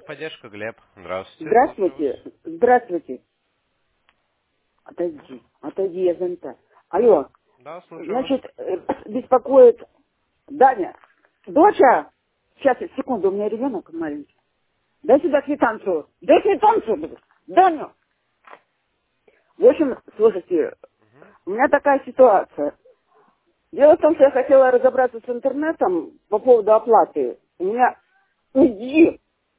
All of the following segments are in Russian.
Техподдержка, Глеб. Здравствуйте, слушаю вас. Здравствуйте. Здравствуйте. Отойди, я занята. Алло, Да, слушаю вас. значит, беспокоит Даня. Доча! Сейчас, секунду, у меня ребенок маленький. Дай сюда квитанцию. Дай квитанцию, говорю. Даню! В общем, слушайте, у меня такая ситуация. Дело в том, что я хотела разобраться с интернетом по поводу оплаты. У меня уйди.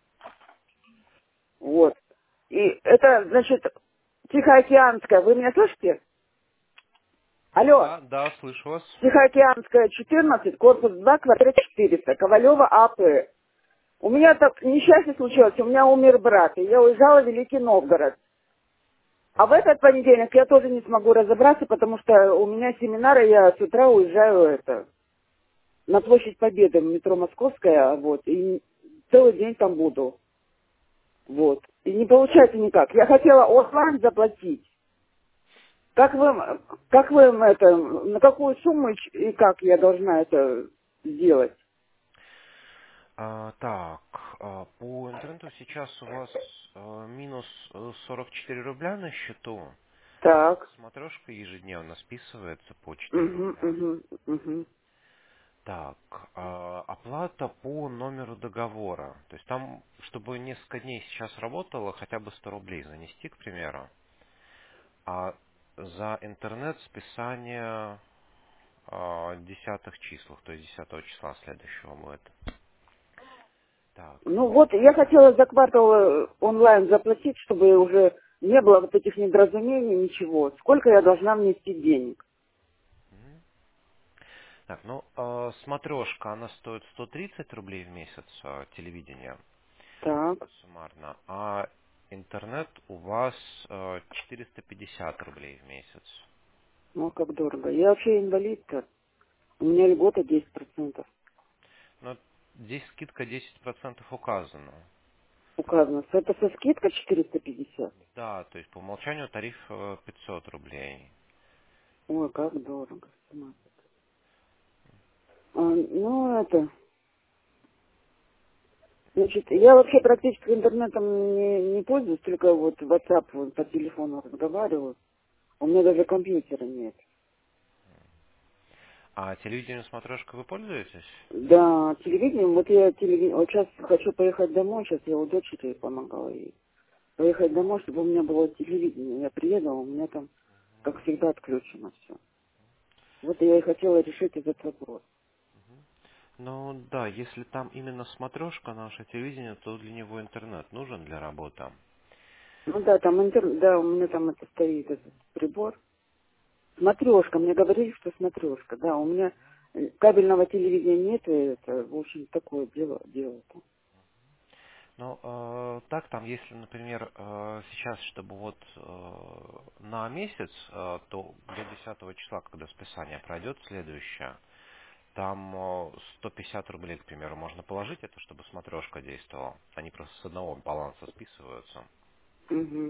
Вот. И это, значит, Тихоокеанская. Вы меня слышите? Алло. Да, да, слышу вас. Тихоокеанская, 14, корпус 2, квартира 400, Ковалева АП. У меня так несчастье случилось, у меня умер брат, и я уезжала в Великий Новгород. А в Мгм. этот понедельник я тоже не смогу разобраться, потому что у меня семинары, я с утра уезжаю на площадь Победы, в метро Московская, вот, и целый день там буду, вот. И не получается никак. Я хотела оффлайн заплатить. Как вы на какую сумму и как я должна это сделать? Так, по интернету сейчас у вас минус 44 рубля на счету. Так. Смотрешка ежедневно списывается по 4 Угу, рубля. угу, угу. Так, оплата по номеру договора. То есть там, чтобы несколько дней сейчас работало, хотя бы 100 рублей занести, к примеру. А за интернет списание десятых числах, то есть 10 числа следующего будет. Так, Ну вот, я хотела за квартал онлайн заплатить, чтобы уже не было вот этих недоразумений, ничего. Сколько я должна внести денег? мгм. Так, ну, смотрешка, она стоит 130 рублей в месяц, телевидение Так. суммарно, а интернет у вас 450 рублей в месяц. Ну, как дорого. Я вообще инвалид-то. У меня льгота 10% Но здесь скидка 10% указана. указано. Это со скидкой 450. Да, то есть по умолчанию тариф 500 рублей. Ой, как дорого. Ну, это... Значит, я вообще практически интернетом не пользуюсь, только вот WhatsApp вот по телефону разговариваю. У меня даже компьютера нет. А телевидением смотрешка вы пользуетесь? Да, телевидением, вот я вот сейчас хочу поехать домой, сейчас я у дочери помогала ей. Поехать домой, чтобы у меня было телевидение. Я приеду, а у меня там, как всегда, отключено все. Вот я и хотела решить этот вопрос. Ну да, если там именно смотрешка наше телевидение, то для него интернет нужен для работы. Ну да, там да, у меня там это стоит, этот прибор. Смотрешка, мне говорили, что смотрешка, да, у меня кабельного телевидения нет, и это, в общем, такое дело. Ну, так там, если, например, сейчас, чтобы вот на месяц, то до 10 числа, когда списание пройдет следующее, там 150 рублей, к примеру, можно положить это, чтобы смотрешка действовала. Они просто с одного баланса списываются. Угу.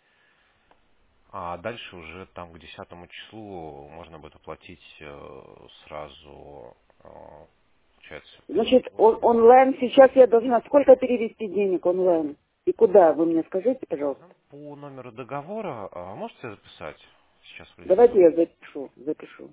А дальше уже там к 10 числу можно будет оплатить сразу, получается, Значит, 580. онлайн сейчас я должна сколько перевести денег онлайн? И куда? Вы мне скажите, пожалуйста. По номеру договора можете записать? Сейчас Давайте продиктую. я запишу.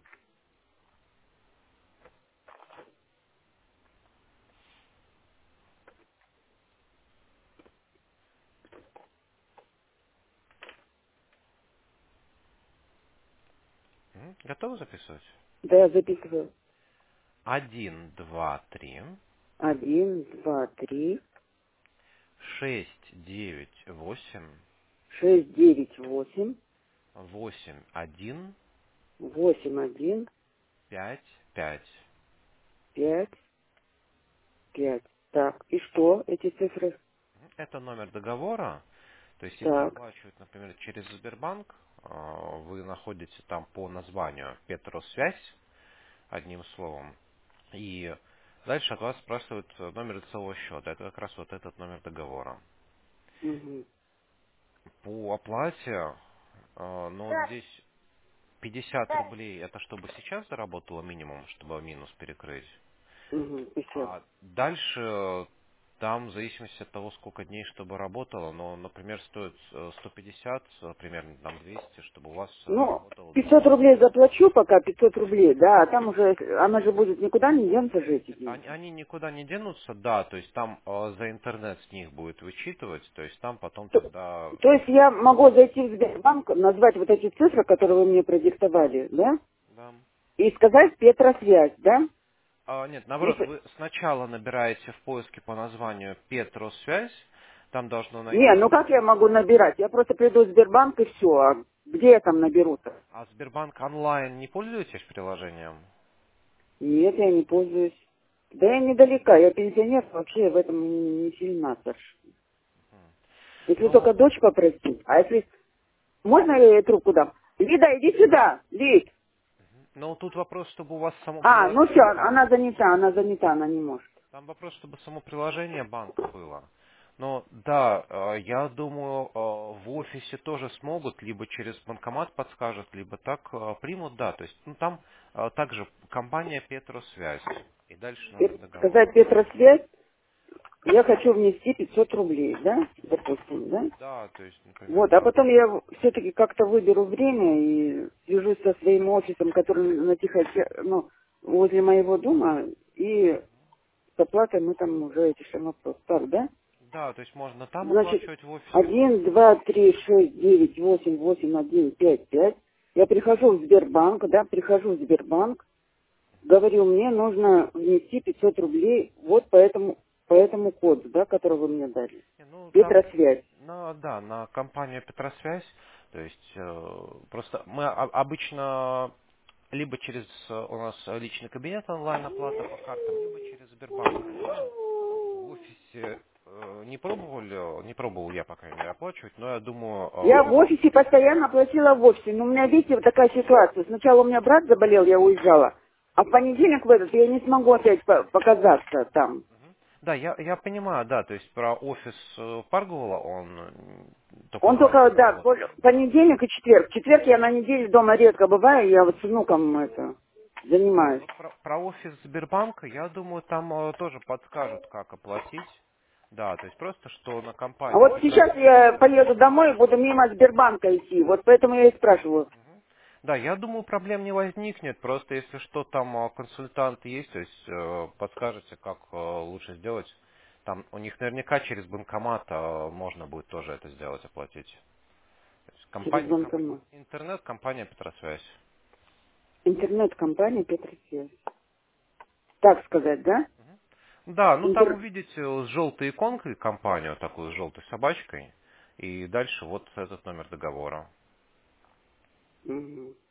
Готовы записывать? Да, я записываю. 1, 2, 3, 1, 2, 3, 6, 9, 8, 6, 9, 8, 8, 1, 8, 1, 5, 5. 5, 5. Так, и что эти цифры? Это номер договора. То есть, если Так. оплачивать, например, через Сбербанк, вы находите там по названию Петросвязь, одним словом, и дальше от вас спрашивают номер лицевого счета. Это как раз вот этот номер договора. Угу. По оплате, ну вот здесь 50 рублей, это чтобы сейчас заработало минимум, чтобы минус перекрыть. Угу. 50. А дальше Там в зависимости от того, сколько дней чтобы работало, но, например, стоит 150, примерно там 200, чтобы у вас Ну, работало 500 200. рублей заплачу пока, 500 рублей, да, а там уже, она же будет никуда не денется же эти Нет, деньги. они никуда не денутся, да, то есть там за интернет с них будет вычитывать, то есть там потом То, тогда... то есть я могу зайти в Сбербанк, назвать вот эти цифры, которые вы мне продиктовали, да, Да. и сказать Петросвязь, да? Нет, наоборот, Если... вы сначала набираете в поиске по названию Петросвязь, там должно Не, ну найти... как я могу набирать? Я просто приду в Сбербанк и все. А где я там наберу-то? А Сбербанк онлайн не пользуетесь приложением? Нет, я не пользуюсь. Да я недалека, я пенсионер, вообще в этом не сильна совершенно. Если только Ну, дочь попросить. А если... Можно я ей трубку дам? Лида, иди сюда, Лид. но тут вопрос, чтобы у вас само А, ну все, приложение банка. она занята, она не может. Там вопрос, чтобы само приложение банка было. Но да, я думаю, в офисе тоже смогут, либо через банкомат подскажут, либо так примут, да. То есть ну, там также компания Петросвязь. И дальше номер договора. Сказать Петросвязь, я хочу внести 500 рублей, да, допустим, да? Да, то есть, например, Вот, а да. потом я все-таки как-то выберу время и свяжусь со своим офисом, который на ну, возле моего дома, и с оплатой мы там уже решим вопрос. Так, да? Да, то есть можно там Значит, оплачивать в офисе, можно. 1, 2, 3, 6, 9, 8, 1, 5, 5. Я прихожу в Сбербанк, да, прихожу в Сбербанк, говорю, мне нужно внести 500 рублей вот по этому коду, да, который вы мне дали. Ну, там, Петросвязь. да, на компанию Петросвязь, то есть просто мы обычно либо через у нас личный кабинет онлайн оплата по картам, либо через Сбербанк онлайн. В офисе не пробовал я, по крайней мере, оплачивать, но я думаю, Я в офисе постоянно платила в офисе. Но у меня, видите, вот такая ситуация. Сначала у меня брат заболел, я уезжала. А в понедельник в этот я не смогу опять показаться там. да, я понимаю, да, то есть про офис Паргула он только Он за только, этим да, работает. понедельник и четверг. В четверг я на неделе дома редко бываю, я вот с внуком это занимаюсь. Ну, про офис Сбербанка, я думаю, там тоже подскажут, как оплатить. Да, то есть просто, что на А компанию вот сейчас Петросвязь. я поеду домой и буду мимо Сбербанка идти. Вот поэтому я и спрашиваю. Да, я думаю, проблем не возникнет. Просто если что, там консультант есть, то есть подскажете, как лучше сделать. Там у них наверняка через банкомат можно будет тоже это сделать, оплатить. То есть Через банкомат. интернет, компания Петросвязь. Интернет-компания Петросвязь. Так сказать, да? Да, ну там Интер... увидите с желтой иконкой компанию, такую с желтой собачкой, и дальше вот этот номер договора. Мгм.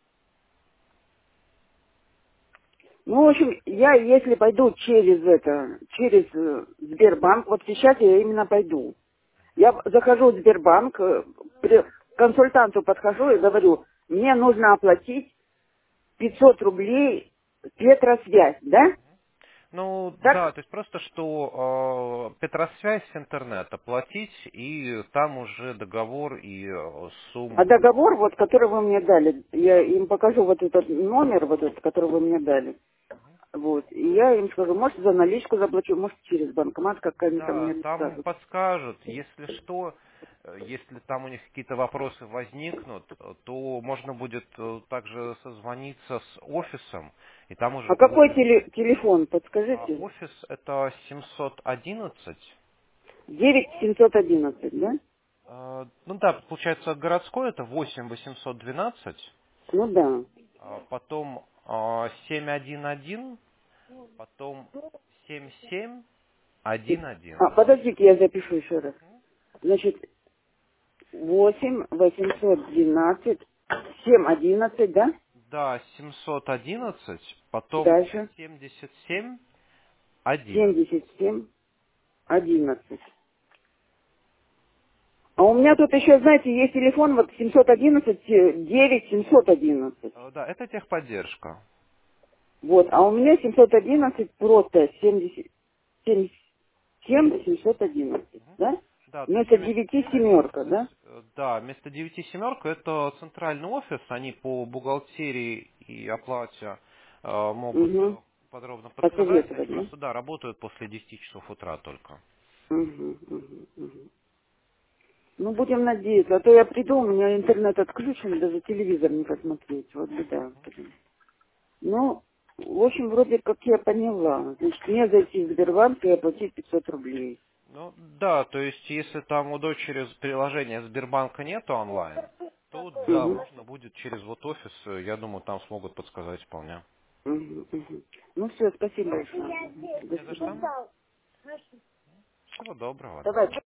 Ну, в общем, я если пойду через Сбербанк, вот сейчас я именно пойду. Я захожу в Сбербанк, к консультанту подхожу и говорю, мне нужно оплатить 500 рублей Петросвязь, да? Ну Так? да, то есть просто что Петросвязь интернет оплатить, и там уже договор и А сумму. договор, вот, который вы мне дали, я им покажу вот этот номер, вот этот, который вы мне дали. Вот. И я им скажу, может, за наличку заплачу, может, через банкомат, как они там Да, мне там скажут. подскажут, если что, если там у них какие-то вопросы возникнут, то можно будет также созвониться с офисом, и там уже А будут... какой телефон, подскажите? Офис это 711. 9711, да? Ну да, получается городской это 8812, Ну да. потом 711, потом 7711. Подождите, я запишу еще раз. Значит, 8 812 711, да? Да, 711, потом Дальше 77 11. 77 11. А у меня тут еще, знаете, есть телефон, вот 711 9 711. Да, это техподдержка. Вот, а у меня 711 просто 77 711, да? Да, тут Вместо 9 семерка, 911. да? Да, вместо 9 семерка это центральный офис. Они по бухгалтерии и оплате могут Угу. подробно подсказать. Они посоветовать, да? просто, да, работают после 10 часов утра только. Угу, угу, угу. Ну, будем надеяться. А то я приду, у меня интернет отключен, даже телевизор не посмотреть. Вот беда, блин. Ну, в общем, вроде как я поняла. Значит, мне зайти в Сбербанк и оплатить 500 рублей. Ну, да, то есть, если там у дочери приложения Сбербанка нету онлайн, то да, Угу, можно будет через вот офис, я думаю, там смогут подсказать вполне. угу, угу. Ну, все, спасибо большое. До Не за что. свидания. Всего доброго, да. Давай.